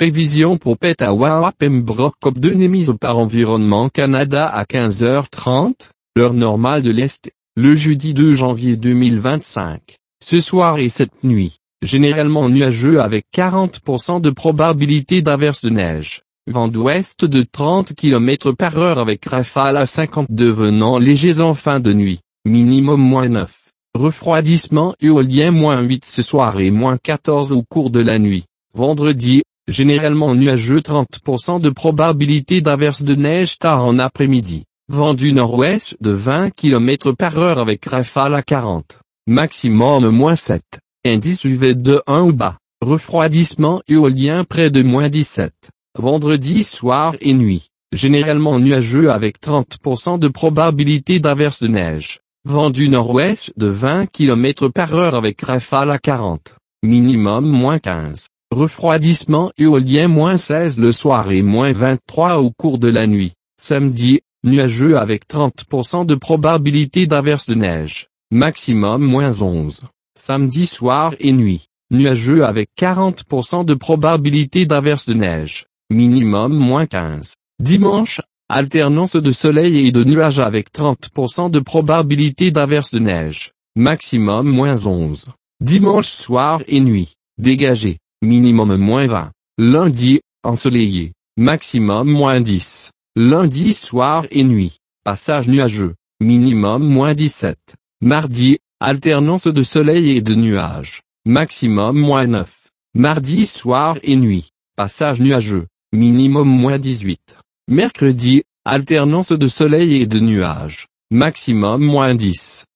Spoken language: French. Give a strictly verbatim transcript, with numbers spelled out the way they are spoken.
Prévision pour Petawawa Pembroke C O P deux émise par Environnement Canada à quinze heures trente, heure normale de l'Est, le jeudi deux janvier deux mille vingt-cinq. Ce soir et cette nuit, généralement nuageux avec quarante pour cent de probabilité d'averse de neige. Vent d'ouest de trente kilomètres par heure avec rafale à cinquante devenant légers en fin de nuit, minimum moins neuf. Refroidissement éolien moins huit ce soir et moins quatorze au cours de la nuit. Vendredi, généralement nuageux trente pour cent de probabilité d'averse de neige tard en après-midi. Vent du nord-ouest de vingt kilomètres par heure avec rafale à quarante. Maximum moins sept. Indice U V de un ou bas. Refroidissement éolien près de moins dix-sept. Vendredi soir et nuit, généralement nuageux avec trente pour cent de probabilité d'averse de neige. Vent du nord-ouest de vingt kilomètres par heure avec rafale à quarante. Minimum moins quinze. Refroidissement éolien moins seize le soir et moins vingt-trois au cours de la nuit. Samedi, nuageux avec trente pour cent de probabilité d'averse de neige. Maximum moins onze. Samedi soir et nuit, nuageux avec quarante pour cent de probabilité d'averse de neige. Minimum moins quinze. Dimanche, alternance de soleil et de nuages avec trente pour cent de probabilité d'averse de neige. Maximum moins onze. Dimanche soir et nuit, dégagé. Minimum moins vingt. Lundi, ensoleillé. Maximum moins dix. Lundi soir et nuit, passage nuageux. Minimum moins dix-sept. Mardi, alternance de soleil et de nuages. Maximum moins neuf. Mardi soir et nuit, passage nuageux. Minimum moins dix-huit. Mercredi, alternance de soleil et de nuages. Maximum moins dix.